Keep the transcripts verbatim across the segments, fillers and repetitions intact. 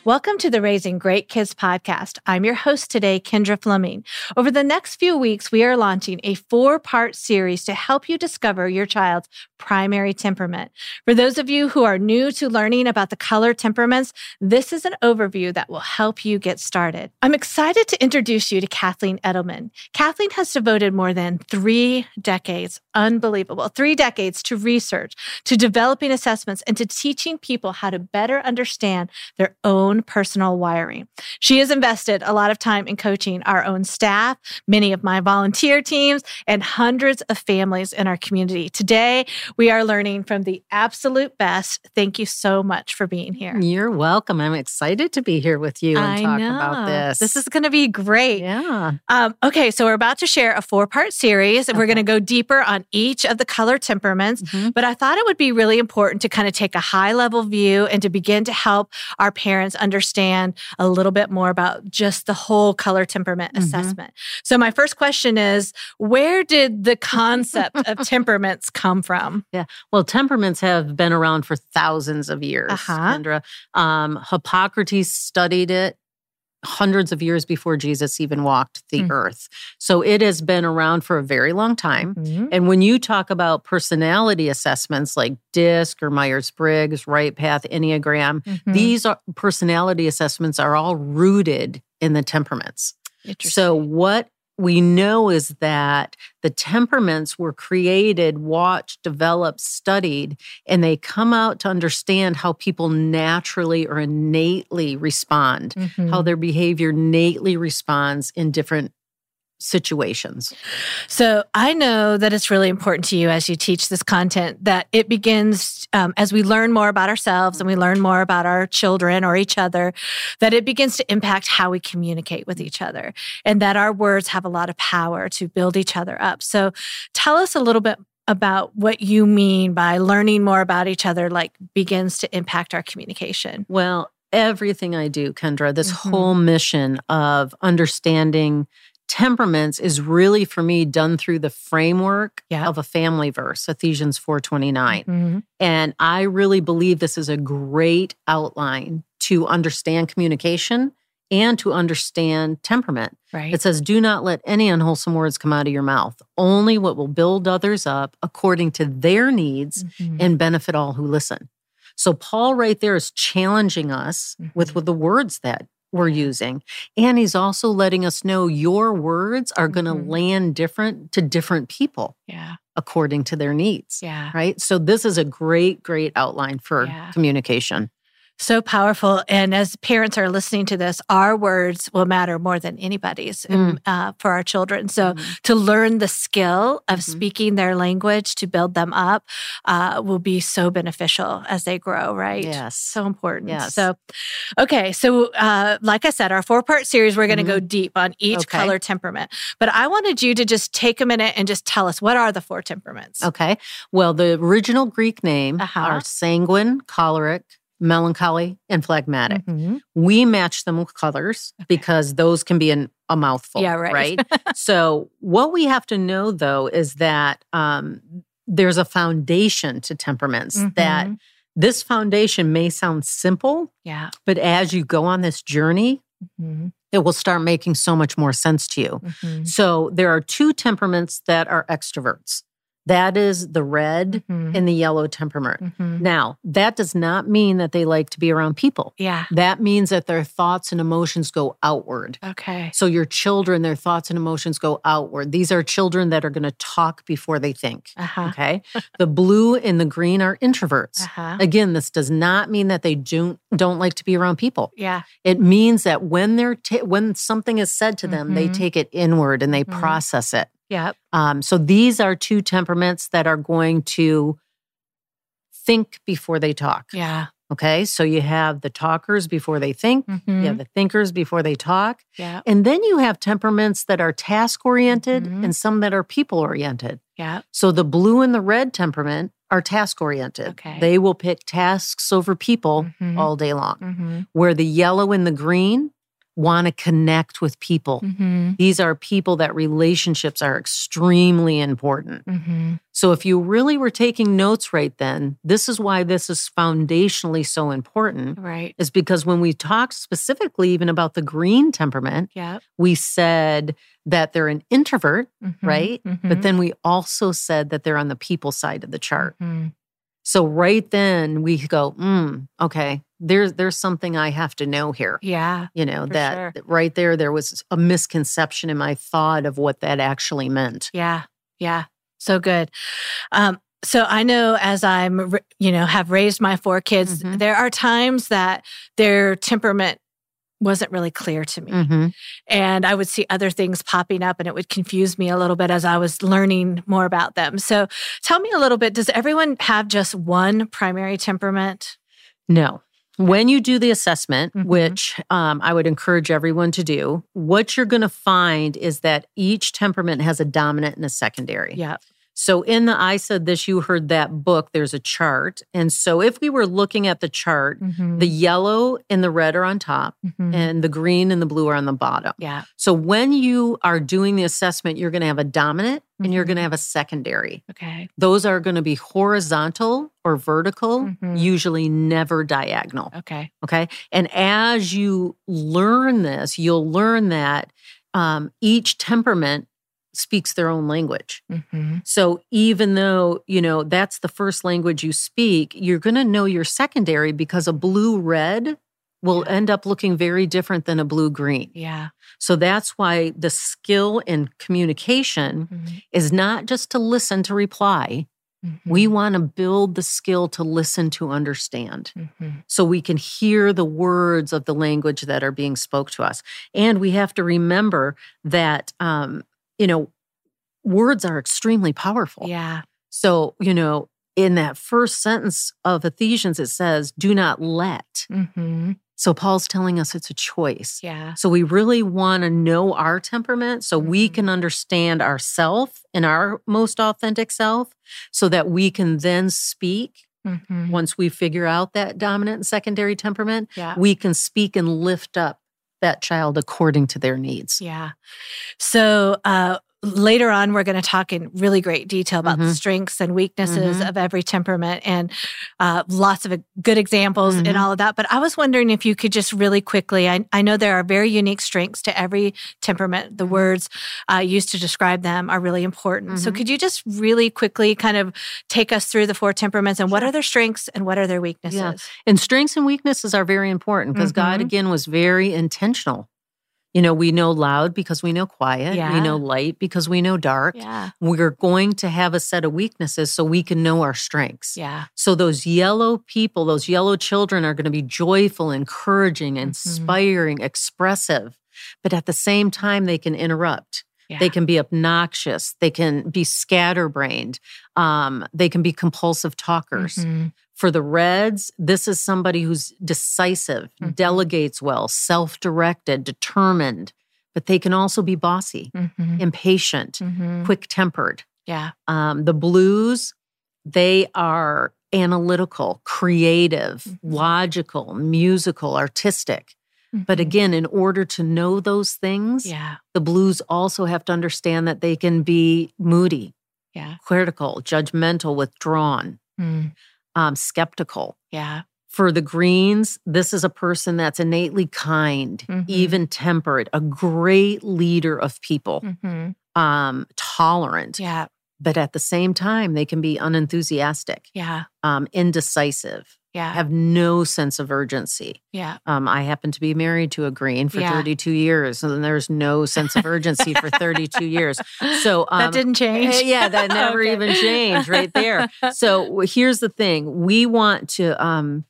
Welcome to the Raising Great Kids podcast. I'm your host today, Kendra Fleming. Over the next few weeks, we are launching a four-part series to help you discover your child's primary temperament. For those of you who are new to learning about the color temperaments, this is an overview that will help you get started. I'm excited to introduce you to Kathleen Edelman. Kathleen has devoted more than three decades, unbelievable, three decades to research, to developing assessments, and to teaching people how to better understand their own personal wiring. She has invested a lot of time in coaching our own staff, many of my volunteer teams, and hundreds of families in our community. Today, we are learning from the absolute best. Thank you so much for being here. You're welcome. I'm excited to be here with you and I talk know. about this. This is going to be great. Yeah. Um, okay, so we're about to share a four-part series, and Okay. we're going to go deeper on each of the color temperaments. Mm-hmm. But I thought it would be really important to kind of take a high-level view and to begin to help our parents understand a little bit more about just the whole color temperament Mm-hmm. assessment. So my first question is, where did the concept of temperaments come from? Yeah. Well, temperaments have been around for thousands of years, Uh-huh. Kendra. Um, Hippocrates studied it hundreds of years before Jesus even walked the Mm. earth. So it has been around for a very long time. Mhm. And when you talk about personality assessments like DISC or Myers-Briggs, Right Path, Enneagram, Mhm. these are, personality assessments are all rooted in the temperaments. Interesting. So what we know is that the temperaments were created, watched, developed, studied, and they come out to understand how people naturally or innately respond, Mhm. how their behavior innately responds in different situations. So I know that it's really important to you as you teach this content that it begins um, as we learn more about ourselves and we learn more about our children or each other, that it begins to impact how we communicate with each other and that our words have a lot of power to build each other up. So tell us a little bit about what you mean by learning more about each other, like begins to impact our communication. Well, everything I do, Kendra, this Mhm. whole mission of understanding temperaments is really, for me, done through the framework Yeah. of a family verse, Ephesians four twenty-nine. Mhm. And I really believe this is a great outline to understand communication and to understand temperament. Right. It says, do not let any unwholesome words come out of your mouth, only what will build others up according to their needs Mhm. and benefit all who listen. So Paul right there is challenging us Mhm. with, with the words that we're using. And he's also letting us know your words are going to Mhm. land different to different people Yeah. according to their needs. Yeah. Right? So this is a great, great outline for Yeah. communication. So powerful. And as parents are listening to this, our words will matter more than anybody's um, uh, for our children. So Mhm. to learn the skill of Mhm. speaking their language to build them up uh, will be so beneficial as they grow, right? Yes. So important. Yes. So, okay. So uh, like I said, our four-part series, we're going to Mhm. go deep on each Okay. color temperament. But I wanted you to just take a minute and just tell us, what are the four temperaments? Okay. Well, the original Greek name Uh-huh. are sanguine, choleric, melancholy, and phlegmatic. Mhm. We match them with colors Okay. because those can be an, a mouthful. Yeah, right. So what we have to know, though, is that um, there's a foundation to temperaments that Mhm. this foundation may sound simple, Yeah. but as you go on this journey, Mhm. it will start making so much more sense to you. Mhm. So there are two temperaments that are extroverts. That is the red Mhm. and the yellow temperament. Mhm. Now, that does not mean that they like to be around people. Yeah. That means that their thoughts and emotions go outward. Okay. So your children, their thoughts and emotions go outward. These are children that are going to talk before they think. Uh-huh. Okay. The blue and the green are introverts. Uh-huh. Again, this does not mean that they don't, don't like to be around people. Yeah. It means that when they're ta- when something is said to them, they Mhm. take it inward and they Mhm. process it. Yep. Um, so these are two temperaments that are going to think before they talk. Yeah. Okay. So you have the talkers before they think, Mhm. you have the thinkers before they talk. Yeah. And then you have temperaments that are task oriented Mhm. and some that are people oriented. Yeah. So the blue and the red temperament are task oriented. Okay. They will pick tasks over people Mhm. all day long. Mhm. Where the yellow and the green want to connect with people. Mm-hmm. These are people that relationships are extremely important. Mm-hmm. So if you really were taking notes right then, this is why this is foundationally so important. Right. Is because when we talked specifically even about the green temperament, Yeah. we said that they're an introvert, Mm-hmm. right? Mm-hmm. But then we also said that they're on the people side of the chart. Mm-hmm. So right then we go, mm, okay, there's there's something I have to know here. Yeah. You know, For that, sure. that right there, there was a misconception in my thought of what that actually meant. Yeah. Yeah. So good. Um, so I know as I'm, you know, have raised my four kids, Mhm. there are times that their temperament wasn't really clear to me. Mm-hmm. And I would see other things popping up and it would confuse me a little bit as I was learning more about them. So tell me a little bit, does everyone have just one primary temperament? No. When you do the assessment, Mhm. which um, I would encourage everyone to do, what you're going to find is that each temperament has a dominant and a secondary. Yeah. So in the I Said This, You Heard That book, there's a chart. And so if we were looking at the chart, Mm-hmm. the yellow and the red are on top, Mm-hmm. and the green and the blue are on the bottom. Yeah. So when you are doing the assessment, you're going to have a dominant and you're Mhm. going to have a secondary. Okay. Those are going to be horizontal or vertical, Mhm. usually never diagonal. Okay. Okay. And as you learn this, you'll learn that um, each temperament speaks their own language. Mm-hmm. So even though, you know, that's the first language you speak, you're going to know your secondary because a blue red will Yeah. end up looking very different than a blue green. Yeah. So that's why the skill in communication Mm-hmm. is not just to listen to reply. Mm-hmm. We want to build the skill to listen to understand Mm-hmm. so we can hear the words of the language that are being spoke to us. And we have to remember that, um, you know, words are extremely powerful. Yeah. So, you know, in that first sentence of Ephesians, it says, do not let. Mm-hmm. So Paul's telling us it's a choice. Yeah. So we really want to know our temperament so we Mhm. can understand ourself and our most authentic self so that we can then speak. Mm-hmm. Once we figure out that dominant and secondary temperament, Yeah. we can speak and lift up that child according to their needs. Yeah. So uh, later on, we're going to talk in really great detail about the Mhm. strengths and weaknesses Mhm. of every temperament and uh, lots of good examples Mhm. and all of that. But I was wondering if you could just really quickly, I, I know there are very unique strengths to every temperament. The words uh, used to describe them are really important. So Mhm. could you just really quickly kind of take us through the four temperaments and what Sure. are their strengths and what are their weaknesses? And strengths and weaknesses are very important because God, Mhm. again, was very intentional. You know, we know loud because we know quiet. Yeah. We know light because we know dark. Yeah. We're going to have a set of weaknesses so we can know our strengths. Yeah. So those yellow people, those yellow children are going to be joyful, encouraging, Mm-hmm. inspiring, expressive. But at the same time, they can interrupt. Yeah. They can be obnoxious. They can be scatterbrained. Um, they can be compulsive talkers. Mhm. For the reds, this is somebody who's decisive, Mhm. delegates well, self-directed, determined, but they can also be bossy, Mhm. impatient, Mhm. quick-tempered. Yeah. Um, the blues, they are analytical, creative, Mhm. logical, musical, artistic. But Mhm. again, in order to know those things, Yeah. the blues also have to understand that they can be moody, Yeah. critical, judgmental, withdrawn, Mm. um, skeptical. Yeah. For the greens, this is a person that's innately kind, Mhm. even tempered, a great leader of people, Mhm. um, tolerant. Yeah. But at the same time, they can be unenthusiastic, Yeah. um, indecisive, Yeah. have no sense of urgency. Yeah. Um, I happen to be married to a green for Yeah. thirty-two years, and there's no sense of urgency for thirty-two years. So um, That didn't change. eh, yeah, that never Okay. even changed right there. So w- here's the thing. We want to um,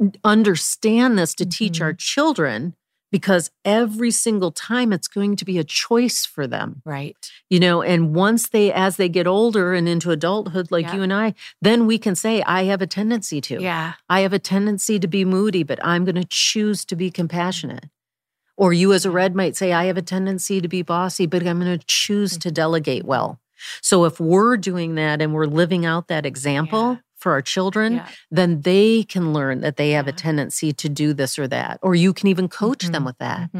understand this to teach our children because every single time it's going to be a choice for them. Right. You know, and once they, as they get older and into adulthood, like Yeah. you and I, then we can say, I have a tendency to. Yeah. I have a tendency to be moody, but I'm going to choose to be compassionate. Or you as a red might say, I have a tendency to be bossy, but I'm going to choose to delegate well. So if we're doing that and we're living out that example Yeah. for our children, Yeah. then they can learn that they have a Yeah. tendency to do this or that. Or you can even coach them Mhm. with that. Mhm.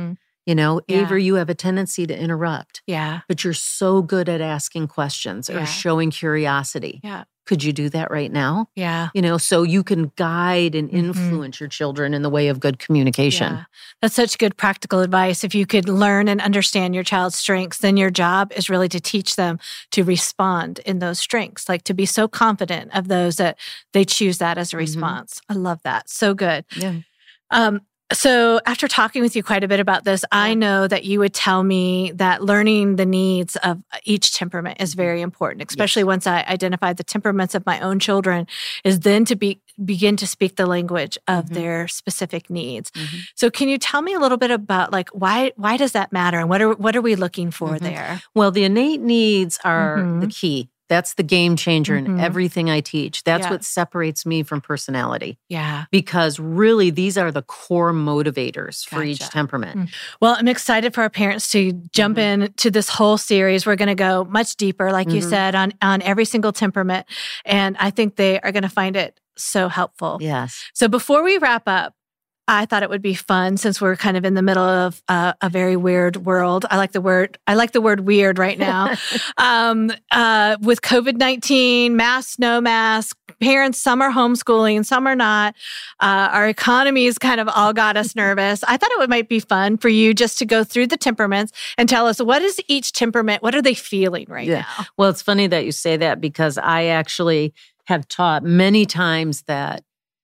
You know, Yeah. Avery, you have a tendency to interrupt, Yeah. but you're so good at asking questions or Yeah. showing curiosity. Yeah. Could you do that right now? Yeah. You know, so you can guide and Mhm. influence your children in the way of good communication. Yeah. That's such good practical advice. If you could learn and understand your child's strengths, then your job is really to teach them to respond in those strengths, like to be so confident of those that they choose that as a Mhm. response. I love that. So good. Yeah. Um, so after talking with you quite a bit about this, I Yeah. know that you would tell me that learning the needs of each temperament is very important, especially Yes. once I identified the temperaments of my own children, is then to be begin to speak the language of Mhm. their specific needs. Mhm. So can you tell me a little bit about like why why does that matter and what are what are we looking for Mhm. there? Well, the innate needs are the Mhm. key. That's the game changer Mhm. in everything I teach. That's Yeah. what separates me from personality. Yeah. Because really, these are the core motivators for each Gotcha. temperament. Mm. Well, I'm excited for our parents to jump Mhm. in to this whole series. We're going to go much deeper, like you Mhm. said, on, on every single temperament. And I think they are going to find it so helpful. Yes. So before we wrap up, I thought it would be fun since we're kind of in the middle of uh, a very weird world. I like the word. I like the word weird right now. um, uh, with COVID nineteen, mask, no mask, parents, some are homeschooling, some are not. Uh, our economies kind of all got us nervous. I thought it would, might be fun for you just to go through the temperaments and tell us what is each temperament. What are they feeling right Yeah. now? Well, it's funny that you say that because I actually have taught many times that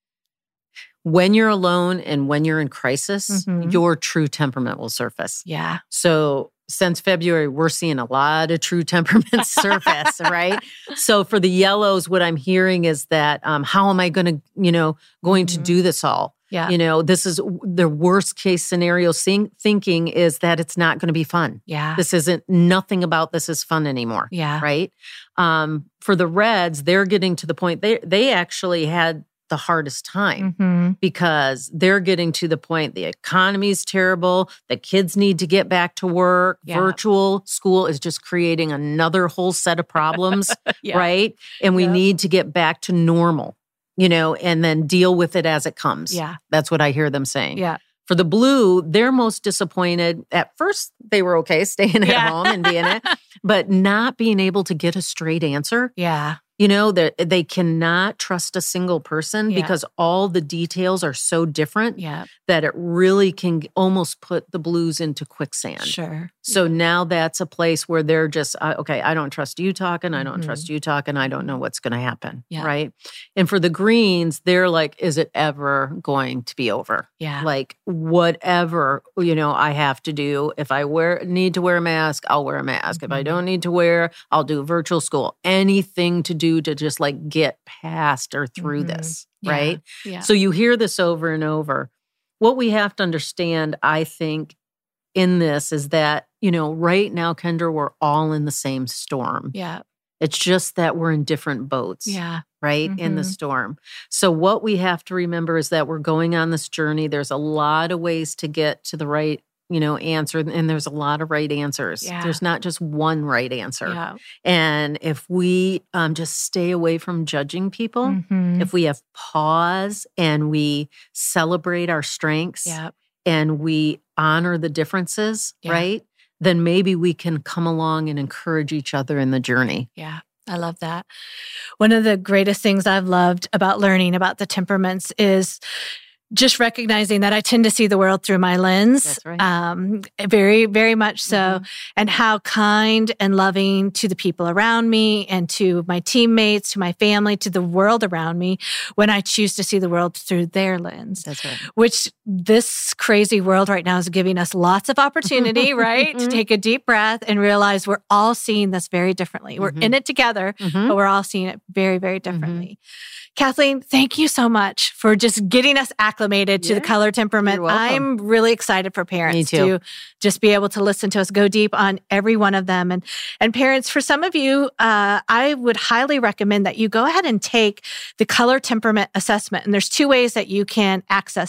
when you're alone and when you're in crisis, Mhm. your true temperament will surface. Yeah. So since February, we're seeing a lot of true temperaments surface, right? So for the yellows, what I'm hearing is that um, how am I going to, you know, going to Mhm. do this all? Yeah. You know, this is the worst case scenario seeing, thinking is that it's not going to be fun. Yeah. This isn't, nothing about this is fun anymore. Yeah. Right? Um, for the reds, they're getting to the point, they they actually had the hardest time hmm because they're getting to the point the economy's terrible, the kids need to get back to work, Yeah. virtual school is just creating another whole set of problems, Yeah. right? And we Yep. need to get back to normal, you know, and then deal with it as it comes. Yeah. That's what I hear them saying. Yeah. For the blue, they're most disappointed. At first, they were okay staying at Yeah. home and being it, but not being able to get a straight answer. Yeah. You know, that they cannot trust a single person Yeah. because all the details are so different Yeah. that it really can g- almost put the blues into quicksand. Sure. So now that's a place where they're just, uh, okay, I don't trust you talking. I don't Mhm. trust you talking. I don't know what's going to happen. Yeah. Right. And for the greens, they're like, is it ever going to be over? Yeah. Like whatever, you know, I have to do. If I wear need to wear a mask, I'll wear a mask. If I Mhm. don't need to wear, I'll do virtual school. Anything to do to just like get past or through Mhm. this. Yeah. Right. Yeah. So you hear this over and over. What we have to understand, I think, in this is that, you know, right now, Kendra, we're all in the same storm. yeah. It's just that we're in different boats, Yeah. right? In the Mhm. storm. So what we have to remember is that we're going on this journey. There's a lot of ways to get to the right, you know, answer. And there's a lot of right answers. Yeah. There's not just one right answer. Yeah. And if we um, just stay away from judging people, Mhm. if we have pause and we celebrate our strengths Yeah. and we honor the differences, Yeah. right? Then maybe we can come along and encourage each other in the journey. Yeah. I love that. One of the greatest things I've loved about learning about the temperaments is just recognizing that I tend to see the world through my lens. That's right. Um, very, very much so. Mhm. And how kind and loving to the people around me and to my teammates, to my family, to the world around me when I choose to see the world through their lens. That's right. Which this crazy world right now is giving us lots of opportunity, right? To take a deep breath and realize we're all seeing this very differently. We're Mhm. in it together, Mhm. but we're all seeing it very, very differently. Kathleen, thank you so much for just getting us acclimated to Yeah. the color temperament. You're welcome. I'm really excited for parents Me too. to just be able to listen to us go deep on every one of them. And, and parents, for some of you, uh, I would highly recommend that you go ahead and take the color temperament assessment. And there's two ways that you can access that.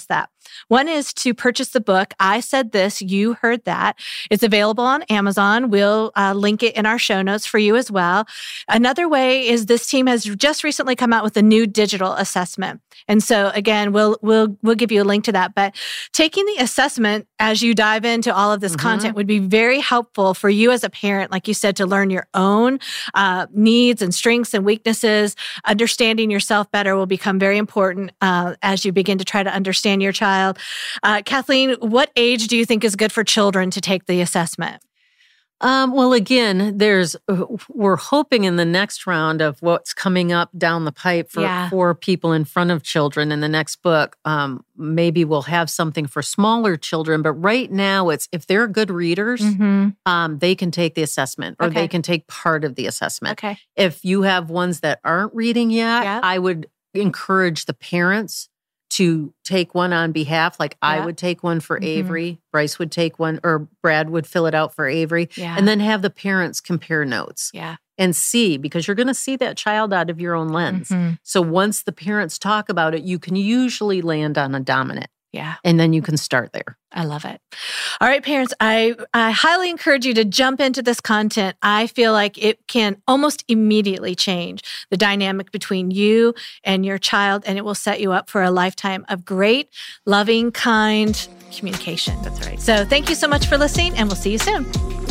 One is to purchase the book, I Said This, You Heard That. It's available on Amazon. We'll uh, link it in our show notes for you as well. Another way is this team has just recently come out with a new digital assessment. And so again, we'll we'll we'll give you a link to that. But taking the assessment as you dive into all of this mm-hmm. content would be very helpful for you as a parent, like you said, to learn your own uh, needs and strengths and weaknesses. Understanding yourself better will become very important uh, as you begin to try to understand your child. Uh, Kathleen, what age do you think is good for children to take the assessment? Um, well, again, there's we're hoping in the next round of what's coming up down the pipe for, yeah. for people in front of children in the next book. Um, maybe we'll have something for smaller children, but right now it's if they're good readers, mm-hmm. um, they can take the assessment or okay. they can take part of the assessment. Okay. If you have ones that aren't reading yet, yeah. I would encourage the parents to take one on behalf. Like yeah. I would take one for mm-hmm. Avery, Bryce would take one, or Brad would fill it out for Avery, yeah. and then have the parents compare notes yeah. and see, because you're going to see that child out of your own lens. Mm-hmm. So once the parents talk about it, you can usually land on a dominant. Yeah. And then you can start there. I love it. All right, parents, I, I highly encourage you to jump into this content. I feel like it can almost immediately change the dynamic between you and your child, and it will set you up for a lifetime of great, loving, kind communication. That's right. So thank you so much for listening, and we'll see you soon.